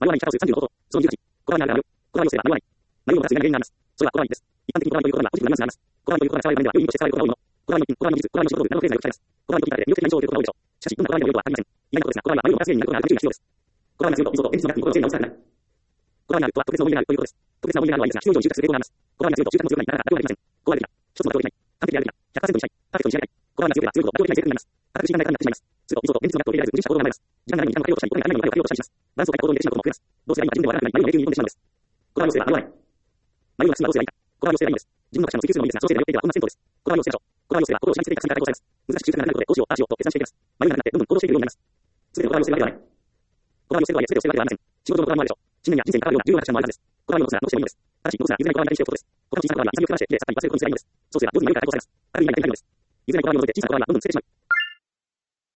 迷わない北数35と、その18、コロナになる。コロナ陽性は迷わない。迷うのが数が原因になります。それはコロナです。一般的にコロナということがポジティブなニュアンスになります。コロナということが使われる場面では、要因として使われることが多いもの。コロナの菌、コロナの技術、コロナの仕事などのフレーズがよく使います。コロナの菌に対して魅力的な印象を受けることが多いでしょう。しかし、どんなコロナにもよくはありません。意外なことですが、コロナは迷うのが原因になることがあると注意が必要です。コロナが強いと、水と塩素と塩素の薬になくてもコロナになるとは特別な思い出があるということです。特別な思い出があるのはいいですが、必要以上に集中する傾向があります。コロナが強いと集中も強くなり、なかなか妥協ができません。コロナ的な、一つの妥協できない。完璧であるべきな、100% にしない。パーフェクトにしない。コロナが強いと強いほど妥協できない性格になります。固く時間がかかってしまいます。水と現実の納得を入れられず、無理した行動が生まれます。時間がないのに何も変えようとしたり、お金がないのに何も変えようとしたりします。バランスを変えた行動に出てしまうことも増えます。どうすればいいのか自分では分からなくなり、迷いに迷宮に飛んでしまうのです。コロナ陽性は迷わない。迷うが進むはどうすればいいか。コロナ陽性はいいのです。自分の価値観を追求するのもいいですが、そのせいで迷っていては本末転倒です。コロナ陽性はコロナ陽性は心を下につけていた考え方をされます。難しく習慣がなくなることで、どうしよう、ああしようと決断していきます。迷いがなくなってどんどん行動していくようになります。すべてのコロナ陽性はではない。コロナ陽性とはいえ、すべてをしているわけではありません。仕事のコロナもあるでしょう。信念や人生に関わるような重要な価値観もあるはずです。コロナの残すがどうしてもいいのです。ただし、残すが譲れないコロナに対していうことです。この小さなコロナに潔く話して、きれいさっぱり忘れることにすればいいのです。そうすればどうにも迷うからこそされます。ある意味やりたいのです。譲れないコロナに除いて小さなコロナはどんどん捨ててしまう。